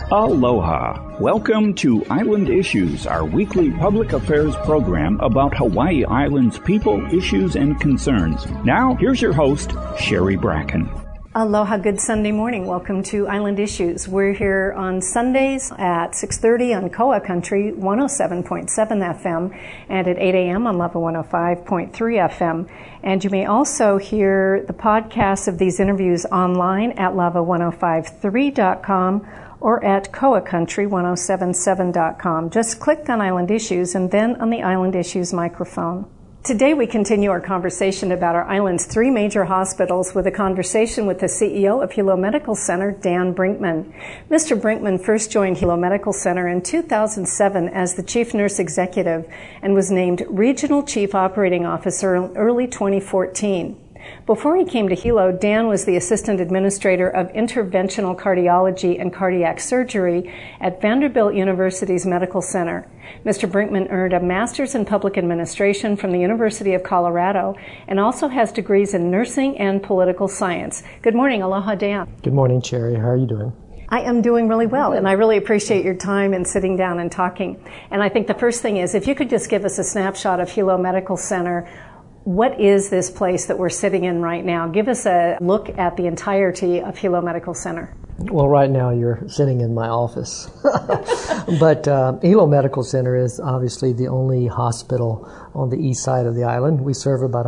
Aloha. Welcome to Island Issues, our weekly public affairs program about Hawaii Island's people, issues, and concerns. Now, here's your host, Sherry Bracken. Aloha, good Sunday morning. Welcome to Island Issues. We're here on Sundays at 6:30 on Koa Country, 107.7 FM, and at 8 a.m. on Lava 105.3 FM. And you may also hear the podcasts of these interviews online at lava1053.com or at koacountry1077.com. Just click on Island Issues and then on the Island Issues microphone. Today we continue our conversation about our island's three major hospitals with a conversation with the CEO of Hilo Medical Center, Dan Brinkman. Mr. Brinkman first joined Hilo Medical Center in 2007 as the Chief Nurse Executive and was named Regional Chief Operating Officer in early 2014. Before he came to Hilo, Dan was the Assistant Administrator of Interventional Cardiology and Cardiac Surgery at Vanderbilt University's Medical Center. Mr. Brinkman earned a Master's in Public Administration from the University of Colorado and also has degrees in nursing and political science. Good morning. Aloha, Dan. Good morning, Cherry. How are you doing? I am doing really well, and I really appreciate your time and sitting down and talking. And I think the first thing is, if you could just give us a snapshot of Hilo Medical Center. What is this place that we're sitting in right now? Give us a look at the entirety of Hilo Medical Center. Well, right now you're sitting in my office. But Hilo Medical Center is obviously the only hospital on the east side of the island. We serve about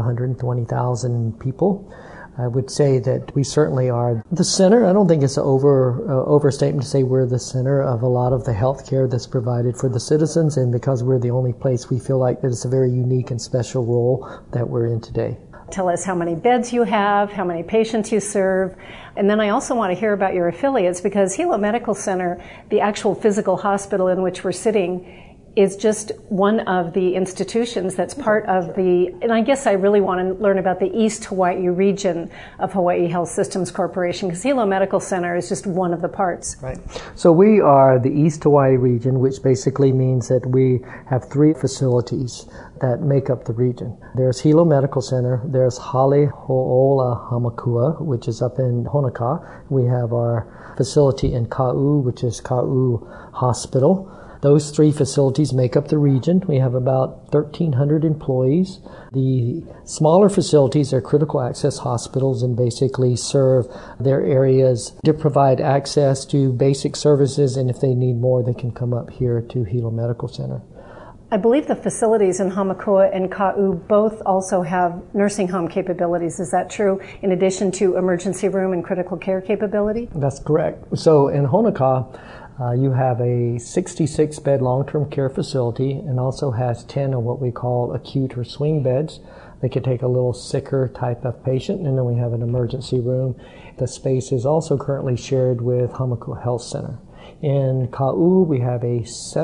120,000 people. I would say that we certainly are the center. I don't think it's an overstatement to say we're the center of a lot of the health care that's provided for the citizens, and because we're the only place, we feel like that it's a very unique and special role that we're in today. Tell us how many beds you have, how many patients you serve, and then I also want to hear about your affiliates, because Hilo Medical Center, the actual physical hospital in which we're sitting, is just one of the institutions that's part of the, and I guess I really want to learn about the East Hawaii region of Hawaii Health Systems Corporation, because Hilo Medical Center is just one of the parts. Right. So we are the East Hawaii region, which basically means that we have three facilities that make up the region. There's Hilo Medical Center, there's Hale Ho'ola Hamakua, which is up in Honokaa. We have our facility in Ka'u, which is Ka'u Hospital. Those three facilities make up the region. We have about 1,300 employees. The smaller facilities are critical access hospitals and basically serve their areas to provide access to basic services, and if they need more, they can come up here to Hilo Medical Center. I believe the facilities in Hamakua and Ka'u both also have nursing home capabilities. Is that true, in addition to emergency room and critical care capability? That's correct. So in Honokaa, you have a 66-bed long-term care facility and also has 10 of what we call acute or swing beds. They could take a little sicker type of patient, and then we have an emergency room. The space is also currently shared with Hamakua Health Center. In Ka'u, we have a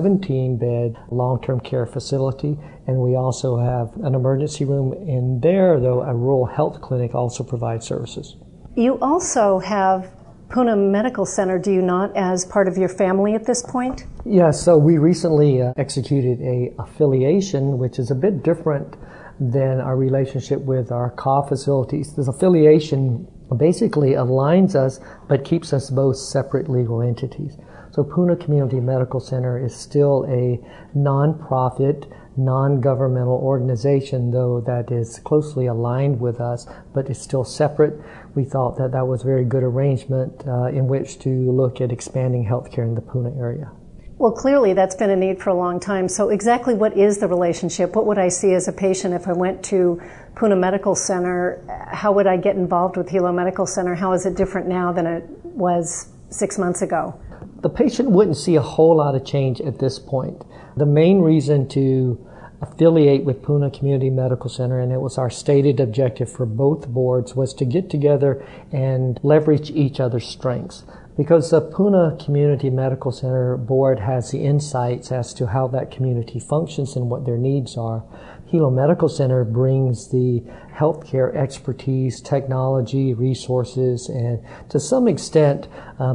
17-bed long-term care facility, and we also have an emergency room. In there, though, a rural health clinic also provides services. You also have Puna Medical Center, do you not, as part of your family at this point? Yes, so we recently executed a affiliation, which is a bit different than our relationship with our Ka facilities. This affiliation basically aligns us but keeps us both separate legal entities. So Puna Community Medical Center is still a non-profit, non-governmental organization, though that is closely aligned with us, but it's still separate. We thought that that was a very good arrangement in which to look at expanding healthcare in the Puna area. Well, clearly that's been a need for a long time. So exactly what is the relationship? What would I see as a patient if I went to Puna Medical Center? How would I get involved with Hilo Medical Center? How is it different now than it was 6 months ago? The patient wouldn't see a whole lot of change at this point. The main reason to affiliate with Puna Community Medical Center, and it was our stated objective for both boards, was to get together and leverage each other's strengths. Because the Puna Community Medical Center board has the insights as to how that community functions and what their needs are, Hilo Medical Center brings the healthcare expertise, technology, resources, and to some extent,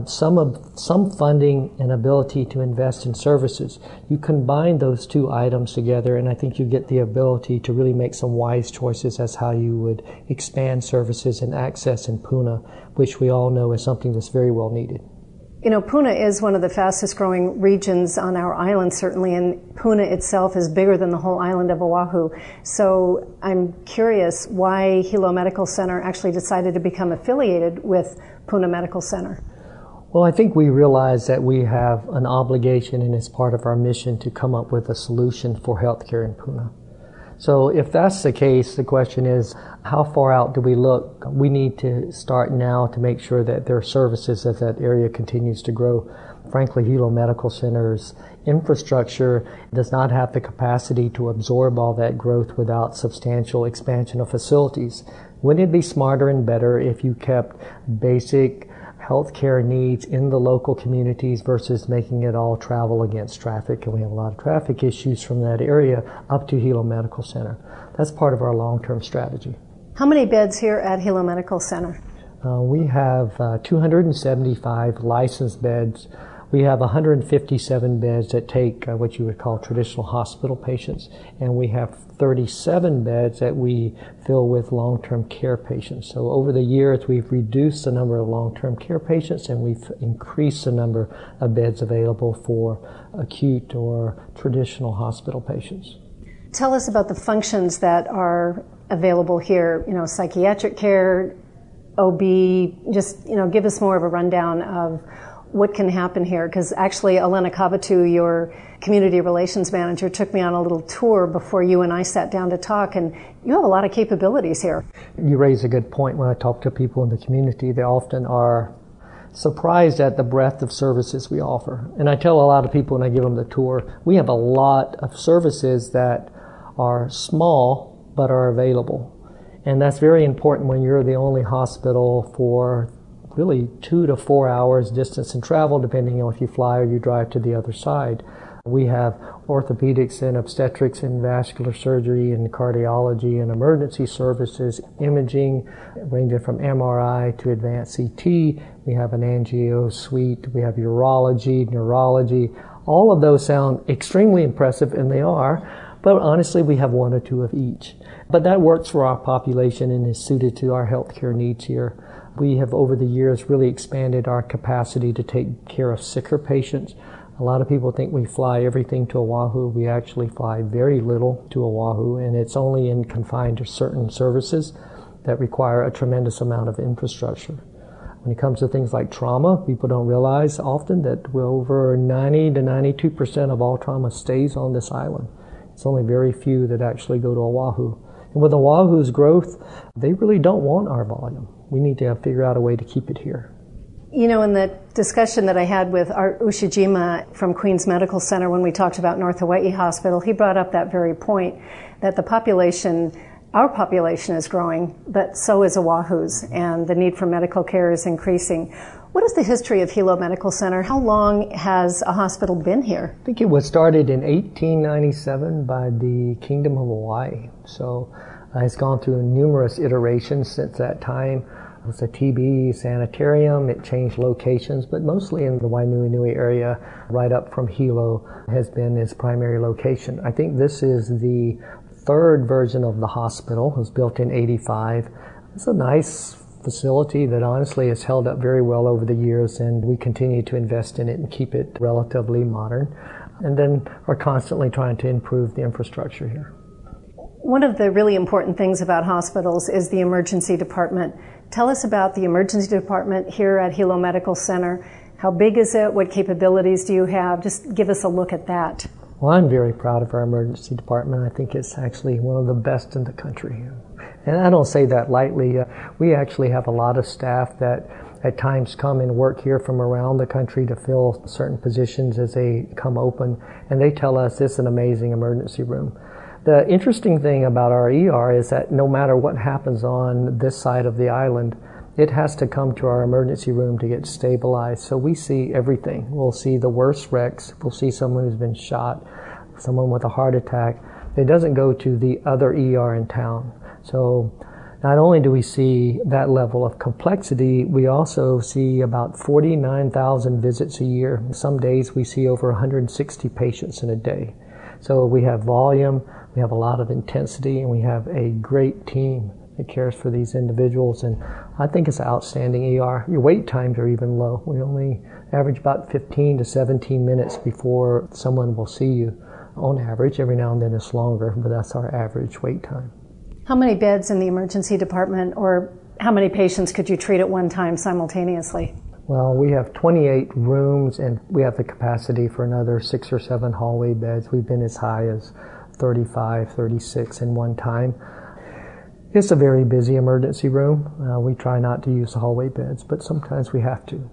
some funding and ability to invest in services. You combine those two items together, and I think you get the ability to really make some wise choices as how you would expand services and access in Puna, which we all know is something that's very well needed. You know, Puna is one of the fastest growing regions on our island, certainly, and Puna itself is bigger than the whole island of Oahu. So I'm curious why Hilo Medical Center actually decided to become affiliated with Puna Medical Center. Well, I think we realize that we have an obligation, and it's part of our mission, to come up with a solution for healthcare in Puna. So if that's the case, the question is, how far out do we look? We need to start now to make sure that there are services as that area continues to grow. Frankly, Hilo Medical Center's infrastructure does not have the capacity to absorb all that growth without substantial expansion of facilities. Wouldn't it be smarter and better if you kept basic healthcare needs in the local communities versus making it all travel against traffic? And we have a lot of traffic issues from that area up to Hilo Medical Center. That's part of our long-term strategy. How many beds here at Hilo Medical Center? We have 275 licensed beds. We have 157 beds that take what you would call traditional hospital patients, and we have 37 beds that we fill with long-term care patients. So over the years, we've reduced the number of long-term care patients, and we've increased the number of beds available for acute or traditional hospital patients. Tell us about the functions that are available here, you know, psychiatric care, OB, just, you know, give us more of a rundown of what can happen here, because actually Elena Kabatu, your community relations manager, took me on a little tour before you and I sat down to talk, and you have a lot of capabilities here. You raise a good point. When I talk to people in the community, they often are surprised at the breadth of services we offer. And I tell a lot of people when I give them the tour, we have a lot of services that are small but are available. And that's very important when you're the only hospital for really 2 to 4 hours distance and travel, depending on if you fly or you drive to the other side. We have orthopedics and obstetrics and vascular surgery and cardiology and emergency services, imaging, ranging from MRI to advanced CT. We have an angio suite. We have urology, neurology. All of those sound extremely impressive, and they are, but honestly, we have 1 or 2 of each. But that works for our population and is suited to our healthcare needs here. We have, over the years, really expanded our capacity to take care of sicker patients. A lot of people think we fly everything to Oahu. We actually fly very little to Oahu, and it's only confined to certain services that require a tremendous amount of infrastructure. When it comes to things like trauma, people don't realize often that over 90 to 92% of all trauma stays on this island. It's only very few that actually go to Oahu. And with Oahu's growth, they really don't want our volume. We need to figure out a way to keep it here. You know, in the discussion that I had with Art Ushijima from Queens Medical Center when we talked about North Hawaii Hospital, he brought up that very point, that the population, our population is growing, but so is Oahu's, and the need for medical care is increasing. What is the history of Hilo Medical Center? How long has a hospital been here? I think it was started in 1897 by the Kingdom of Hawaii. So it's gone through numerous iterations since that time. It was a TB sanitarium. It changed locations, but mostly in the Wainuinui area, right up from Hilo, has been its primary location. I think this is the 3rd version of the hospital. It was built in 85. It's a nice facility that honestly has held up very well over the years, and we continue to invest in it and keep it relatively modern, and then are constantly trying to improve the infrastructure here. One of the really important things about hospitals is the emergency department. Tell us about the emergency department here at Hilo Medical Center. How big is it? What capabilities do you have? Just give us a look at that. Well, I'm very proud of our emergency department. I think it's actually one of the best in the country. And I don't say that lightly. We actually have a lot of staff that at times come and work here from around the country to fill certain positions as they come open. And they tell us it's an amazing emergency room. The interesting thing about our ER is that no matter what happens on this side of the island, it has to come to our emergency room to get stabilized. So we see everything. We'll see the worst wrecks. We'll see someone who's been shot, someone with a heart attack. It doesn't go to the other ER in town. So not only do we see that level of complexity, we also see about 49,000 visits a year. Some days we see over 160 patients in a day. So we have volume, we have a lot of intensity, and we have a great team that cares for these individuals. And I think it's an outstanding ER. Your wait times are even low. We only average about 15 to 17 minutes before someone will see you. On average, every now and then it's longer, but that's our average wait time. How many beds in the emergency department, or how many patients could you treat at one time simultaneously? Well, we have 28 rooms, and we have the capacity for another 6 or 7 hallway beds. We've been as high as 35, 36 in one time. It's a very busy emergency room. We try not to use the hallway beds, but sometimes we have to.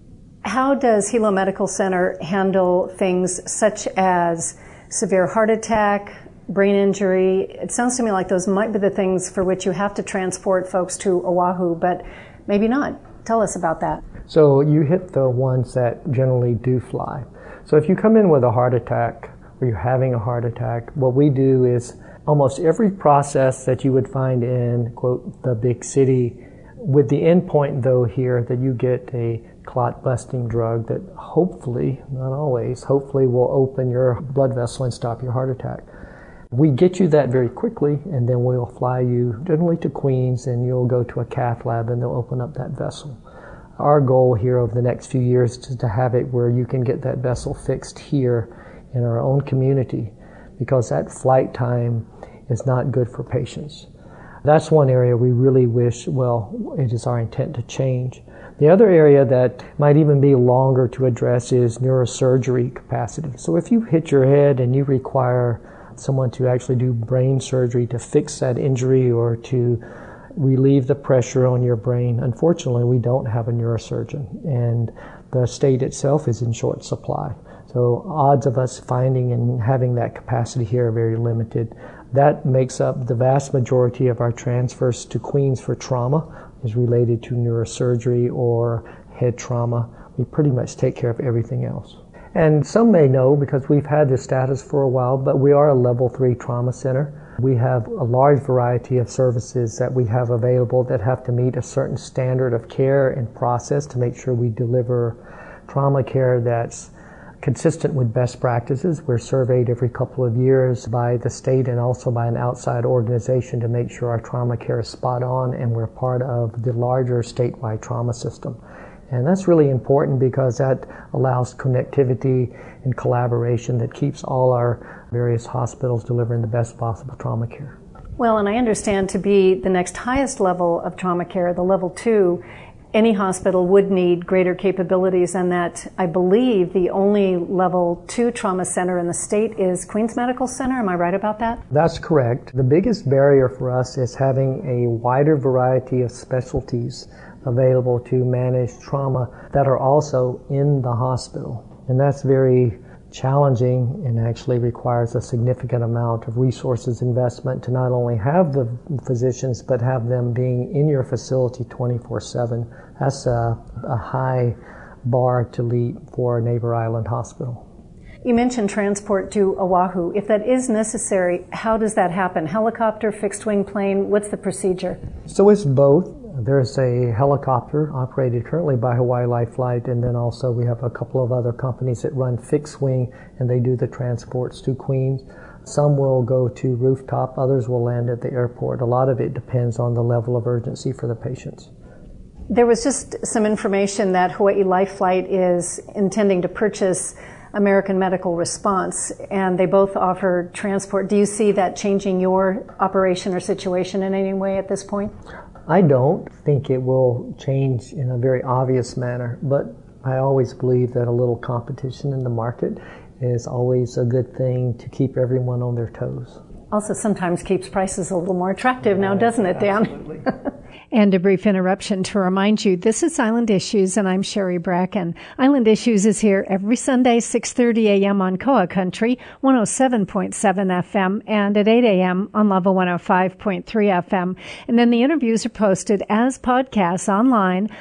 How does Hilo Medical Center handle things such as severe heart attack, brain injury? It sounds to me like those might be the things for which you have to transport folks to Oahu, but maybe not. Tell us about that. So you hit the ones that generally do fly. So if you come in with a heart attack, or you're having a heart attack, what we do is almost every process that you would find in, quote, the big city, with the end point, though, here that you get a clot-busting drug that hopefully, not always, hopefully will open your blood vessel and stop your heart attack. We get you that very quickly, and then we'll fly you generally to Queens, and you'll go to a cath lab, and they'll open up that vessel. Our goal here over the next few years is to have it where you can get that vessel fixed here in our own community, because that flight time is not good for patients. That's one area we really wish, well, it is our intent to change. The other area that might even be longer to address is neurosurgery capacity. So if you hit your head and you require someone to actually do brain surgery to fix that injury or to relieve the pressure on your brain, unfortunately we don't have a neurosurgeon, and the state itself is in short supply. So odds of us finding and having that capacity here are very limited. That makes up the vast majority of our transfers to Queens for trauma is related to neurosurgery or head trauma. We pretty much take care of everything else. And some may know, because we've had this status for a while, but we are a level 3 trauma center. We have a large variety of services that we have available that have to meet a certain standard of care and process to make sure we deliver trauma care that's consistent with best practices. We're surveyed every couple of years by the state and also by an outside organization to make sure our trauma care is spot on, and we're part of the larger statewide trauma system. And that's really important because that allows connectivity and collaboration that keeps all our various hospitals delivering the best possible trauma care. Well, and I understand to be the next highest level of trauma care, the level 2, any hospital would need greater capabilities, and that I believe the only level 2 trauma center in the state is Queens Medical Center. Am I right about that? That's correct. The biggest barrier for us is having a wider variety of specialties available to manage trauma that are also in the hospital. And that's very challenging and actually requires a significant amount of resources investment to not only have the physicians but have them being in your facility 24/7. That's a high bar to leap for a neighbor island hospital. You mentioned transport to Oahu. If that is necessary, how does that happen? Helicopter, fixed wing plane, what's the procedure? So it's both. There's a helicopter operated currently by Hawaii Life Flight, and then also we have a couple of other companies that run fixed wing, and they do the transports to Queens. Some will go to rooftop, others will land at the airport. A lot of it depends on the level of urgency for the patients. There was just some information that Hawaii Life Flight is intending to purchase American Medical Response, and they both offer transport. Do you see that changing your operation or situation in any way at this point? I don't think it will change in a very obvious manner, but I always believe that a little competition in the market is always a good thing to keep everyone on their toes. Also sometimes keeps prices a little more attractive now, doesn't it, Dan? Absolutely. And a brief interruption to remind you, this is Island Issues, and I'm Sherry Bracken. Island Issues is here every Sunday, 6:30 a.m. on Koa Country, 107.7 FM, and at 8 a.m. on Lava 105.3 FM. And then the interviews are posted as podcasts online,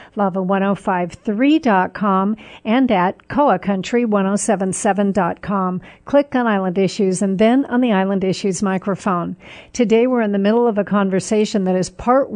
lava1053.com, and at koacountry1077.com. Click on Island Issues and then on the Island Issues microphone. Today we're in the middle of a conversation that is part 1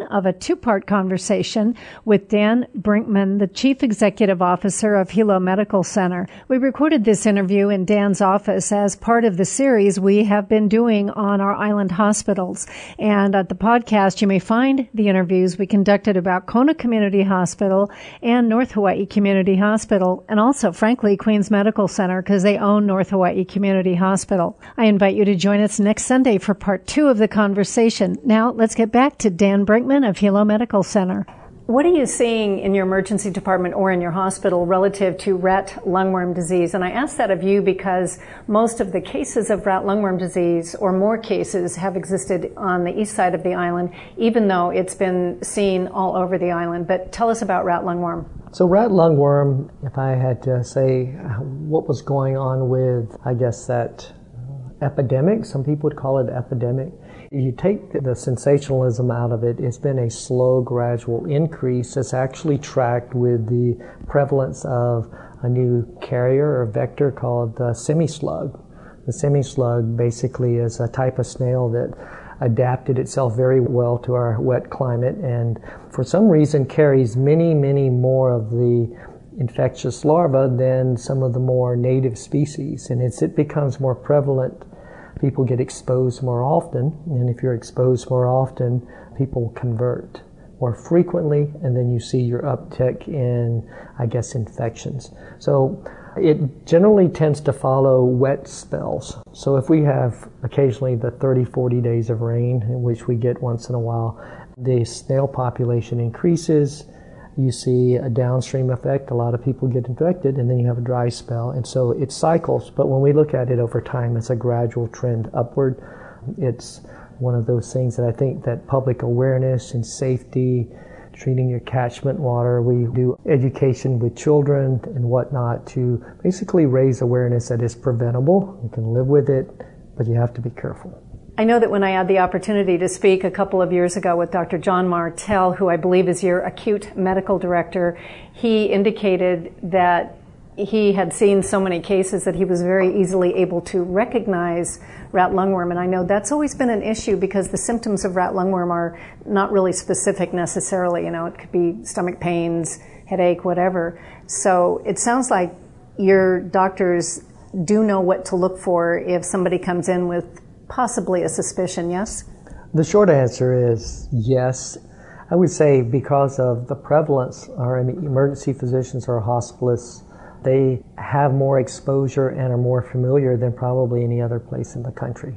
of a two-part conversation with Dan Brinkman, the Chief Executive Officer of Hilo Medical Center. We recorded this interview in Dan's office as part of the series we have been doing on our island hospitals. And at the podcast, you may find the interviews we conducted about Kona Community Hospital and North Hawaii Community Hospital, and also, frankly, Queens Medical Center, because they own North Hawaii Community Hospital. I invite you to join us next Sunday for part 2 of the conversation. Now, let's get back to Dan Brinkman of Hilo Medical Center. What are you seeing in your emergency department or in your hospital relative to rat lungworm disease? And I ask that of you because most of the cases of rat lungworm disease, or more cases, have existed on the east side of the island, even though it's been seen all over the island. But tell us about rat lungworm. So rat lungworm, if I had to say what was going on with, I guess, that epidemic, some people would call it epidemic. You take the sensationalism out of it, it's been a slow, gradual increase that's actually tracked with the prevalence of a new carrier or vector called the semi-slug. The semi-slug basically is a type of snail that adapted itself very well to our wet climate and for some reason carries many, many more of the infectious larvae than some of the more native species. And as it becomes more prevalent, people get exposed more often, and if you're exposed more often, people convert more frequently, and then you see your uptick in, I guess, infections. So it generally tends to follow wet spells. So if we have occasionally the 30, 40 days of rain, in which we get once in a while, the snail population increases. You see a downstream effect. A lot of people get infected, and then you have a dry spell. And so it cycles. But when we look at it over time, it's a gradual trend upward. It's one of those things that I think that public awareness and safety, treating your catchment water, we do education with children and whatnot to basically raise awareness that it's preventable. You can live with it, but you have to be careful. I know that when I had the opportunity to speak a couple of years ago with Dr. John Martell, who I believe is your acute medical director, he indicated that he had seen so many cases that he was very easily able to recognize rat lungworm. And I know that's always been an issue because the symptoms of rat lungworm are not really specific necessarily. You know, it could be stomach pains, headache, whatever. So it sounds like your doctors do know what to look for if somebody comes in with possibly a suspicion, yes? The short answer is yes. I would say because of the prevalence, our emergency physicians or hospitalists, they have more exposure and are more familiar than probably any other place in the country.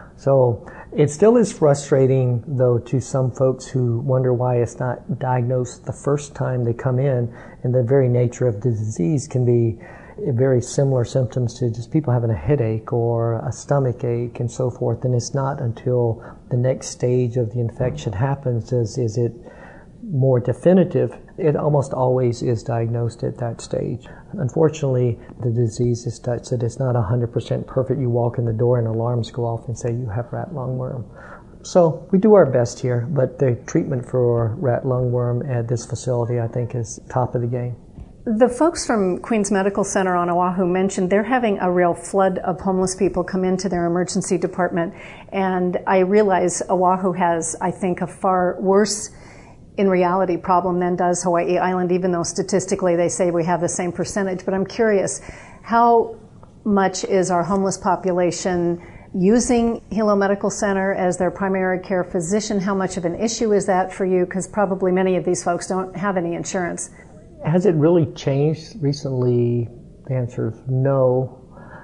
So it still is frustrating, though, to some folks who wonder why it's not diagnosed the first time they come in, and the very nature of the disease can be very similar symptoms to just people having a headache or a stomach ache and so forth, and it's not until the next stage of the infection happens is it more definitive. It almost always is diagnosed at that stage. Unfortunately, the disease is such that it's not 100% perfect. You walk in the door and alarms go off and say you have rat lungworm. So we do our best here, but the treatment for rat lungworm at this facility, I think, is top of the game. The folks from Queens Medical Center on Oahu mentioned they're having a real flood of homeless people come into their emergency department. And I realize Oahu has, I think, a far worse, in reality, problem than does Hawaii Island, even though statistically they say we have the same percentage. But I'm curious, how much is our homeless population using Hilo Medical Center as their primary care physician? How much of an issue is that for you? Because probably many of these folks don't have any insurance. Has it really changed recently? The answer is no.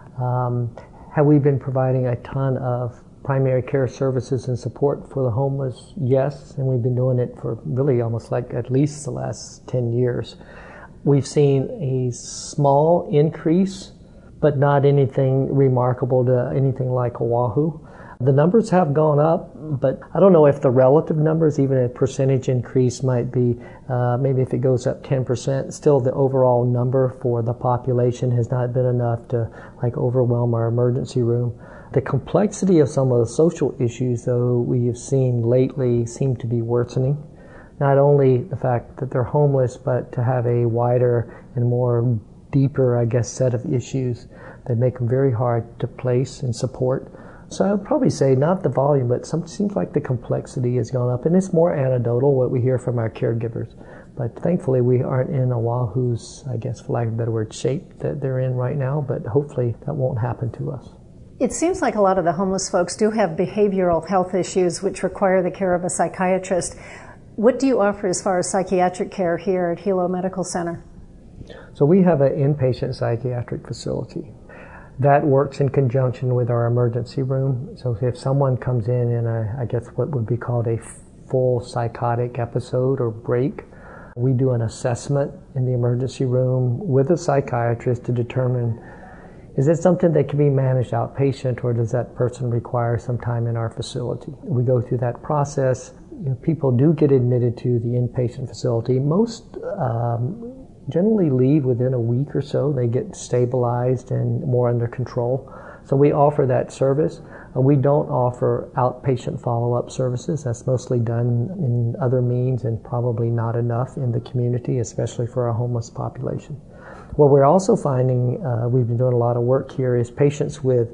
Have we been providing a ton of primary care services and support for the homeless? Yes, and we've been doing it for really almost like at least the last 10 years. We've seen a small increase, but not anything remarkable to anything like Oahu. The numbers have gone up, but I don't know if the relative numbers, even a percentage increase might be, maybe if it goes up 10%, still the overall number for the population has not been enough to like overwhelm our emergency room. The complexity of some of the social issues, though, we have seen lately seem to be worsening. Not only the fact that they're homeless, but to have a wider and more deeper, I guess, set of issues that make them very hard to place and support. So I would probably say not the volume, but seems like the complexity has gone up, and it's more anecdotal what we hear from our caregivers. But thankfully we aren't in Oahu's, I guess for lack of a better word, shape that they're in right now, but hopefully that won't happen to us. It seems like a lot of the homeless folks do have behavioral health issues which require the care of a psychiatrist. What do you offer as far as psychiatric care here at Hilo Medical Center? So we have an inpatient psychiatric facility. That works in conjunction with our emergency room. So if someone comes in I guess what would be called a full psychotic episode or break, we do an assessment in the emergency room with a psychiatrist to determine, is it something that can be managed outpatient, or does that person require some time in our facility? We go through that process. People do get admitted to the inpatient facility. Most generally leave within a week or so. They get stabilized and more under control. So we offer that service. We don't offer outpatient follow-up services. That's mostly done in other means and probably not enough in the community, especially for our homeless population. What we're also finding, we've been doing a lot of work here, is patients with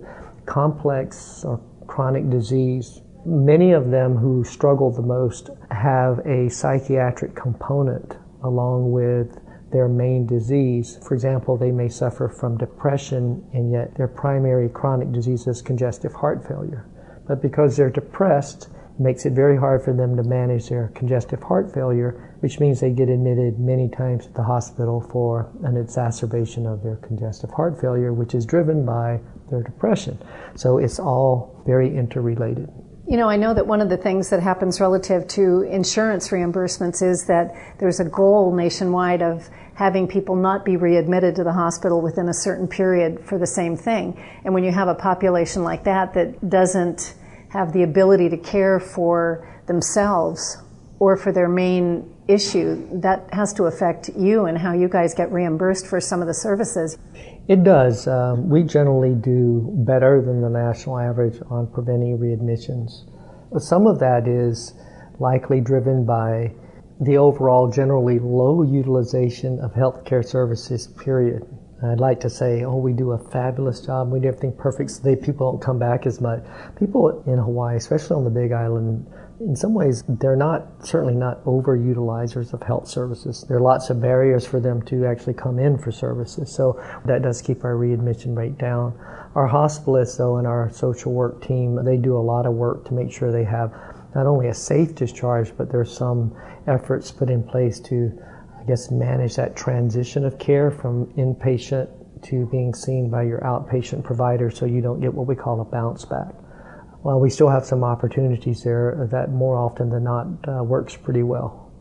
complex or chronic disease. Many of them who struggle the most have a psychiatric component along with their main disease. For example, they may suffer from depression, and yet their primary chronic disease is congestive heart failure. But because they're depressed, it makes it very hard for them to manage their congestive heart failure, which means they get admitted many times to the hospital for an exacerbation of their congestive heart failure, which is driven by their depression. So it's all very interrelated. You know, I know that one of the things that happens relative to insurance reimbursements is that there's a goal nationwide of having people not be readmitted to the hospital within a certain period for the same thing. And when you have a population like that that doesn't have the ability to care for themselves or for their main issue, that has to affect you and how you guys get reimbursed for some of the services. It does. We generally do better than the national average on preventing readmissions. Some of that is likely driven by the overall generally low utilization of healthcare services, period. I'd like to say, we do a fabulous job, we do everything perfect, so people don't come back as much. People in Hawaii, especially on the Big Island, in some ways, they're certainly not overutilizers of health services. There are lots of barriers for them to actually come in for services, so that does keep our readmission rate down. Our hospitalists, though, and our social work team, they do a lot of work to make sure they have not only a safe discharge, but there's some efforts put in place to, I guess, manage that transition of care from inpatient to being seen by your outpatient provider, so you don't get what we call a bounce back. While we still have some opportunities there, that more often than not works pretty well.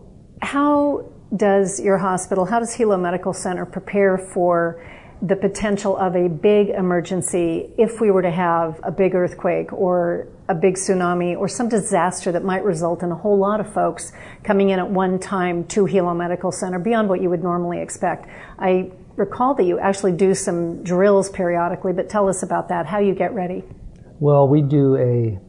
How does your hospital, how does Hilo Medical Center prepare for the potential of a big emergency if we were to have a big earthquake or a big tsunami or some disaster that might result in a whole lot of folks coming in at one time to Hilo Medical Center beyond what you would normally expect? I recall that you actually do some drills periodically, but tell us about that, how you get ready. Well, we do a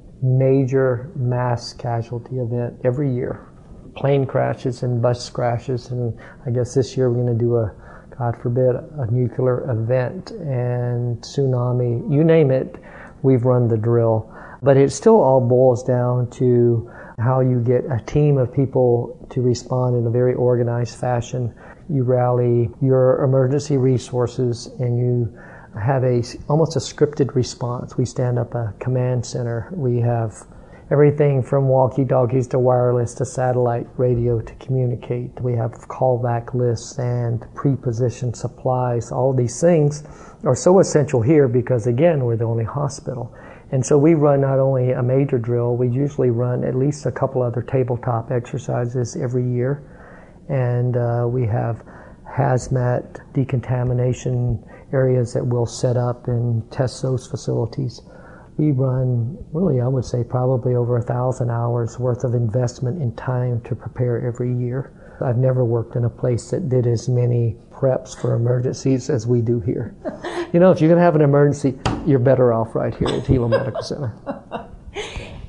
major mass casualty event every year. Plane crashes and bus crashes, and I guess this year we're going to do God forbid, a nuclear event and tsunami, you name it, we've run the drill. But it still all boils down to how you get a team of people to respond in a very organized fashion. You rally your emergency resources and you have almost a scripted response. We stand up a command center. We have everything from walkie-talkies to wireless to satellite radio to communicate. We have callback lists and pre-positioned supplies. All these things are so essential here because, again, we're the only hospital. And so we run not only a major drill, we usually run at least a couple other tabletop exercises every year. And we have hazmat decontamination areas that we'll set up and test those facilities. We run, really, I would say, probably over 1,000 hours worth of investment in time to prepare every year. I've never worked in a place that did as many preps for emergencies as we do here. You know, if you're going to have an emergency, you're better off right here at Hilo Medical Center.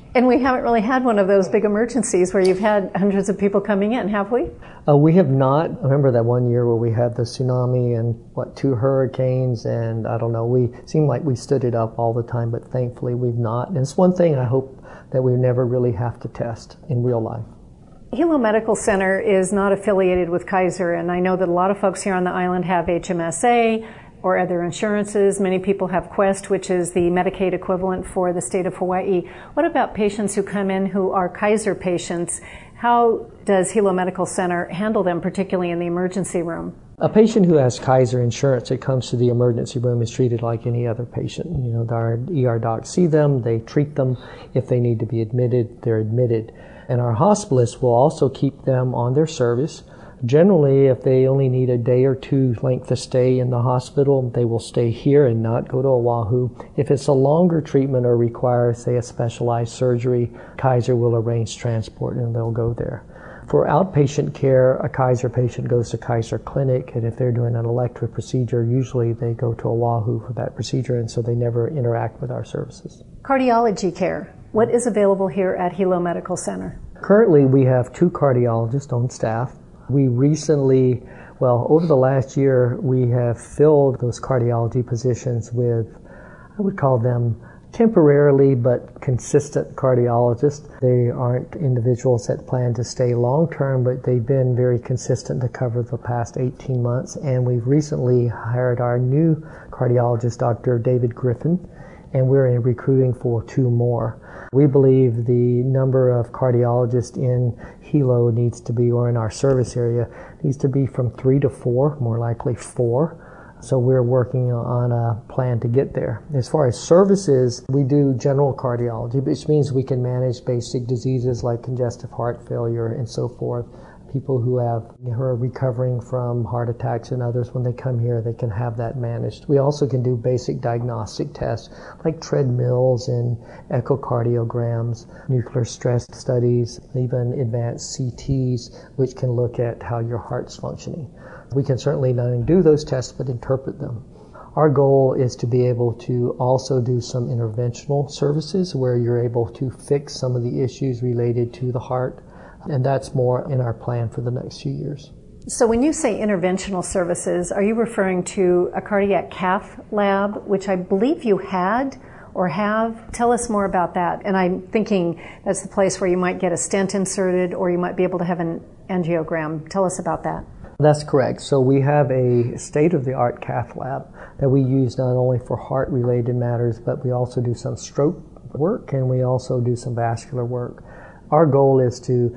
And we haven't really had one of those big emergencies where you've had hundreds of people coming in, have we? We have not. I remember that one year where we had the tsunami and, 2 hurricanes, and I don't know, we seemed like we stood it up all the time, but thankfully we've not. And it's one thing I hope that we never really have to test in real life. Hilo Medical Center is not affiliated with Kaiser, and I know that a lot of folks here on the island have HMSA or other insurances. Many people have Quest, which is the Medicaid equivalent for the state of Hawaii. What about patients who come in who are Kaiser patients? How does Hilo Medical Center handle them, particularly in the emergency room? A patient who has Kaiser insurance that comes to the emergency room is treated like any other patient. Our ER docs see them, they treat them. If they need to be admitted, they're admitted. And our hospitalists will also keep them on their service. Generally, if they only need a day or two length of stay in the hospital, they will stay here and not go to Oahu. If it's a longer treatment or requires, say, a specialized surgery, Kaiser will arrange transport and they'll go there. For outpatient care, a Kaiser patient goes to Kaiser Clinic, and if they're doing an elective procedure, usually they go to Oahu for that procedure, and so they never interact with our services. Cardiology care. What is available here at Hilo Medical Center? Currently, we have 2 cardiologists on staff. We recently, over the last year, we have filled those cardiology positions with, I would call them temporarily but consistent cardiologists. They aren't individuals that plan to stay long term, but they've been very consistent to cover the past 18 months. And we've recently hired our new cardiologist, Dr. David Griffin, and we're recruiting for 2 more. We believe the number of cardiologists in Hilo needs to be, or in our service area, needs to be from 3 to 4, more likely 4. So we're working on a plan to get there. As far as services, we do general cardiology, which means we can manage basic diseases like congestive heart failure and so forth. People who are recovering from heart attacks and others, when they come here, they can have that managed. We also can do basic diagnostic tests like treadmills and echocardiograms, nuclear stress studies, even advanced CTs, which can look at how your heart's functioning. We can certainly not only do those tests, but interpret them. Our goal is to be able to also do some interventional services where you're able to fix some of the issues related to the heart. And that's more in our plan for the next few years. So when you say interventional services, are you referring to a cardiac cath lab, which I believe you had or have? Tell us more about that. And I'm thinking that's the place where you might get a stent inserted or you might be able to have an angiogram. Tell us about that. That's correct. So we have a state-of-the-art cath lab that we use not only for heart-related matters, but we also do some stroke work and we also do some vascular work. Our goal is to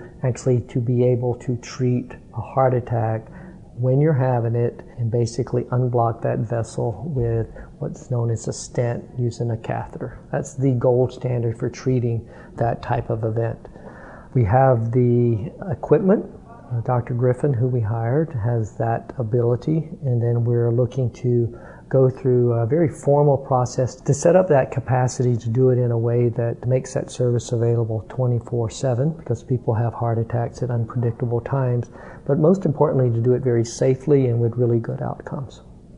be able to treat a heart attack when you're having it and basically unblock that vessel with what's known as a stent using a catheter. That's the gold standard for treating that type of event. We have the equipment. Dr. Griffin, who we hired, has that ability, and then we're looking to go through a very formal process to set up that capacity to do it in a way that makes that service available 24/7, because people have heart attacks at unpredictable times, but most importantly to do it very safely and with really good outcomes.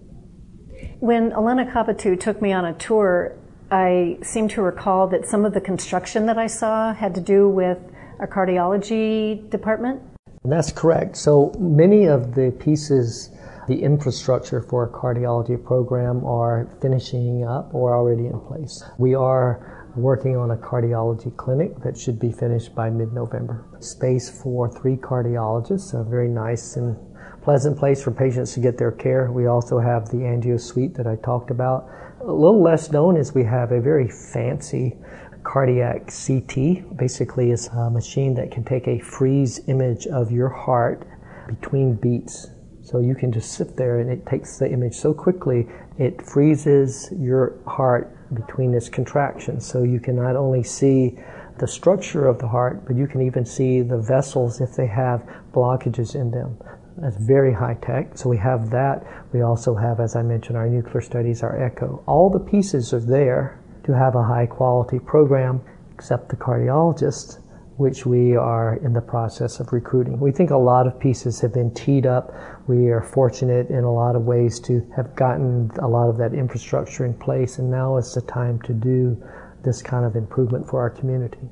When Elena Kapatu took me on a tour, I seem to recall that some of the construction that I saw had to do with a cardiology department. That's correct. So many of the pieces, the infrastructure for a cardiology program are finishing up or already in place. We are working on a cardiology clinic that should be finished by mid-November. Space for 3 cardiologists, a very nice and pleasant place for patients to get their care. We also have the angio suite that I talked about. A little less known is we have a very fancy cardiac CT. Basically, it's a machine that can take a freeze image of your heart between beats. So you can just sit there and it takes the image so quickly, it freezes your heart between its contractions. So you can not only see the structure of the heart, but you can even see the vessels if they have blockages in them. That's very high tech. So we have that. We also have, as I mentioned, our nuclear studies, our echo. All the pieces are there to have a high quality program, except the cardiologist, which we are in the process of recruiting. We think a lot of pieces have been teed up. We are fortunate in a lot of ways to have gotten a lot of that infrastructure in place, and now is the time to do this kind of improvement for our community.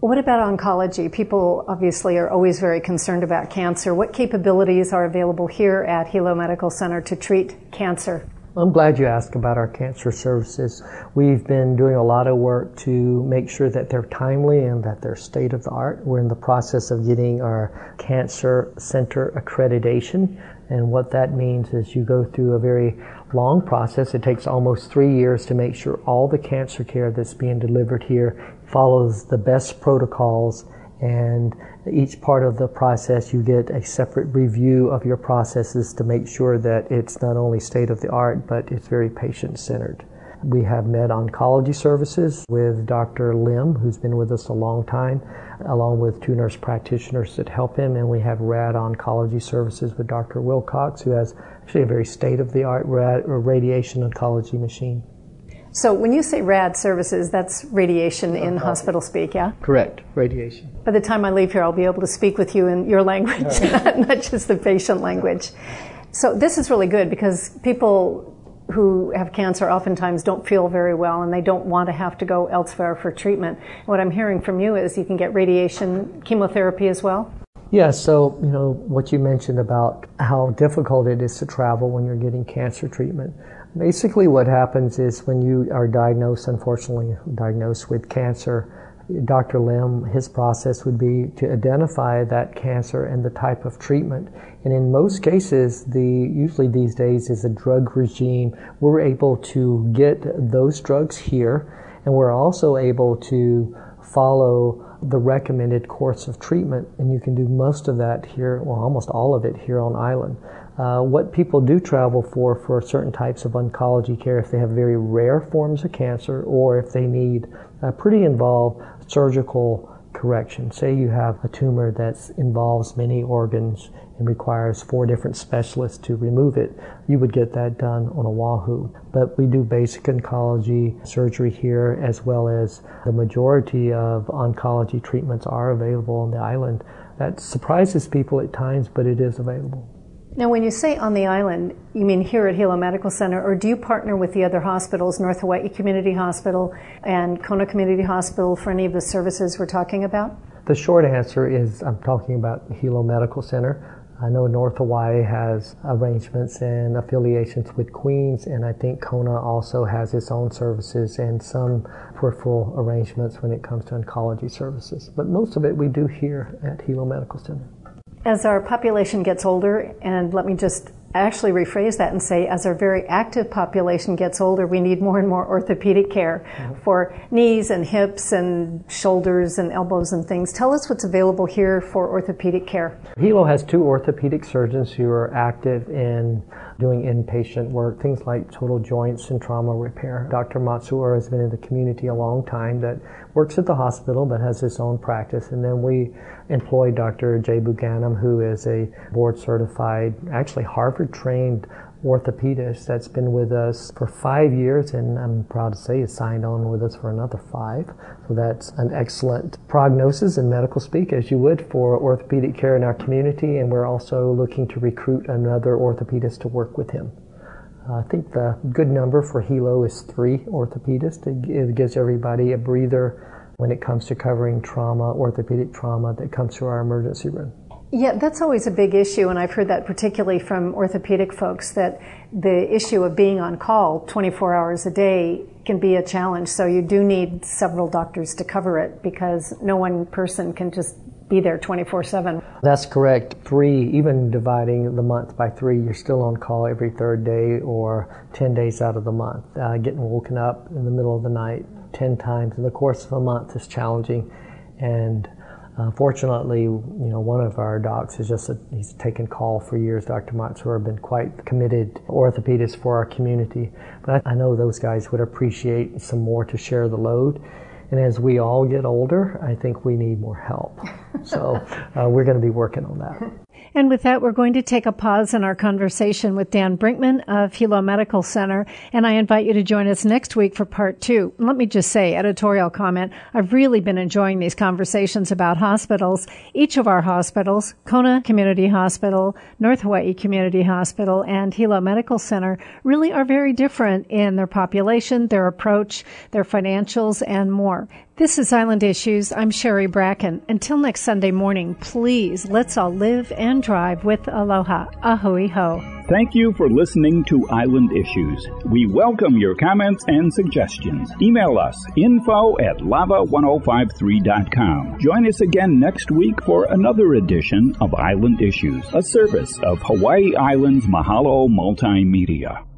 What about oncology? People obviously are always very concerned about cancer. What capabilities are available here at Hilo Medical Center to treat cancer? I'm glad you asked about our cancer services. We've been doing a lot of work to make sure that they're timely and that they're state of the art. We're in the process of getting our cancer center accreditation. And what that means is you go through a very long process. It takes almost 3 years to make sure all the cancer care that's being delivered here follows the best protocols, and each part of the process you get a separate review of your processes to make sure that it's not only state of the art, but it's very patient-centered. We have med oncology services with Dr. Lim, who's been with us a long time, along with 2 nurse practitioners that help him, and we have rad oncology services with Dr. Wilcox, who has actually a very state-of-the-art radiation oncology machine. So when you say rad services, that's radiation in hospital speak, yeah? Correct, radiation. By the time I leave here, I'll be able to speak with you in your language, not just the patient language. So this is really good because people who have cancer oftentimes don't feel very well and they don't want to have to go elsewhere for treatment. What I'm hearing from you is you can get radiation chemotherapy as well? Yeah, so, what you mentioned about how difficult it is to travel when you're getting cancer treatment. Basically what happens is when you are unfortunately diagnosed with cancer, Dr. Lim, his process would be to identify that cancer and the type of treatment. And in most cases, usually these days is a drug regime. We're able to get those drugs here, and we're also able to follow the recommended course of treatment, and you can do most of that here, well, almost all of it here on island. What people do travel for certain types of oncology care, if they have very rare forms of cancer or if they need a pretty involved surgical correction. Say you have a tumor that involves many organs and requires 4 different specialists to remove it, you would get that done on Oahu. But we do basic oncology surgery here, as well as the majority of oncology treatments are available on the island. That surprises people at times, but it is available. Now, when you say on the island, you mean here at Hilo Medical Center, or do you partner with the other hospitals, North Hawaii Community Hospital and Kona Community Hospital, for any of the services we're talking about? The short answer is I'm talking about Hilo Medical Center. I know North Hawaii has arrangements and affiliations with Queens, and I think Kona also has its own services and some peripheral arrangements when it comes to oncology services. But most of it we do here at Hilo Medical Center. As our population gets older, and let me just actually rephrase that and say, as our very active population gets older, we need more and more orthopedic care for knees and hips and shoulders and elbows and things. Tell us what's available here for orthopedic care. Hilo has 2 orthopedic surgeons who are active in doing inpatient work, things like total joints and trauma repair. Dr. Matsuura has been in the community a long time, that works at the hospital but has his own practice. And then we employ Dr. Jay Buganam, who is a board-certified, actually Harvard-trained orthopedist that's been with us for 5 years, and I'm proud to say has signed on with us for another 5. So that's an excellent prognosis in medical speak, as you would, for orthopedic care in our community, and we're also looking to recruit another orthopedist to work with him. I think the good number for Hilo is 3 orthopedists. It gives everybody a breather when it comes to covering trauma, orthopedic trauma that comes through our emergency room. Yeah, that's always a big issue, and I've heard that particularly from orthopedic folks, that the issue of being on call 24 hours a day can be a challenge. So you do need several doctors to cover it, because no one person can just be there 24/7. That's correct. 3, even dividing the month by 3, you're still on call every 3rd day or 10 days out of the month. Getting woken up in the middle of the night 10 times in the course of a month is challenging. And fortunately, one of our docs is he's taken call for years. Dr. Matsuura, been quite committed orthopedist for our community. But I know those guys would appreciate some more to share the load. And as we all get older, I think we need more help. So we're going to be working on that. And with that, we're going to take a pause in our conversation with Dan Brinkman of Hilo Medical Center, and I invite you to join us next week for part 2. Let me just say, editorial comment, I've really been enjoying these conversations about hospitals. Each of our hospitals, Kona Community Hospital, North Hawaii Community Hospital, and Hilo Medical Center, really are very different in their population, their approach, their financials, and more. This is Island Issues. I'm Sherry Bracken. Until next Sunday morning, please, let's all live and drive with aloha. Ahui ho. Thank you for listening to Island Issues. We welcome your comments and suggestions. Email us, info@lava1053.com. Join us again next week for another edition of Island Issues, a service of Hawaii Island's Mahalo Multimedia.